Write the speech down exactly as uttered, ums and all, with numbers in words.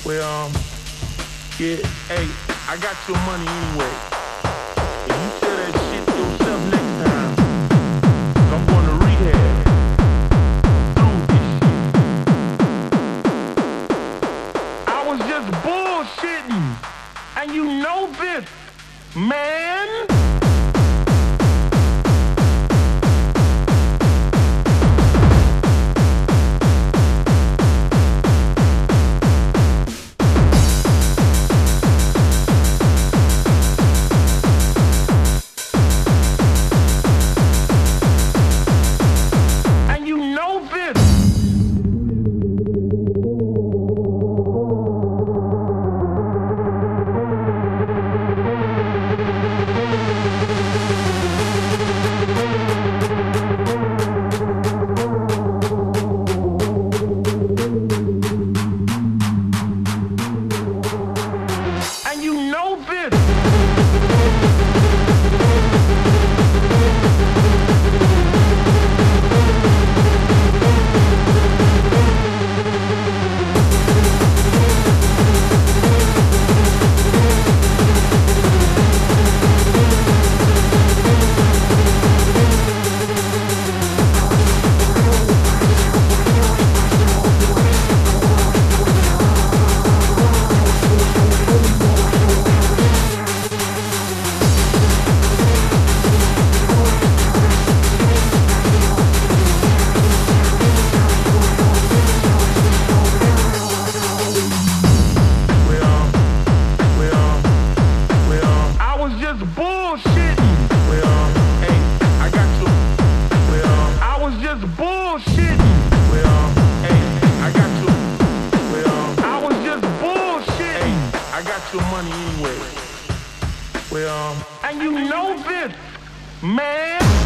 Well, um, yeah, hey, I got your money anyway. If you tell that shit yourself next time, I'm going to rehab. Through this shit. I was just bullshitting, and you know this, man. Your money anyway. Well, um, and you know this, man.